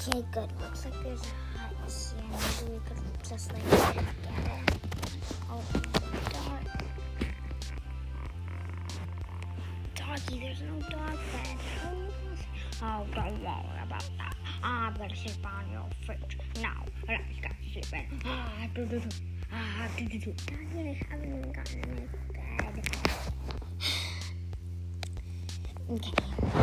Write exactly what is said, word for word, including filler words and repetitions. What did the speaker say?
Okay, good. Looks like there's a hut here. Maybe we could just like get it. Oh, dog. Doggy, there's no dog bed. Oh, don't worry about that. I'm gonna sleep on your fridge. Now, let's go sleep in. Ah, do do do. Ah, do do do. Doggy, I haven't even gotten in my bed. Okay.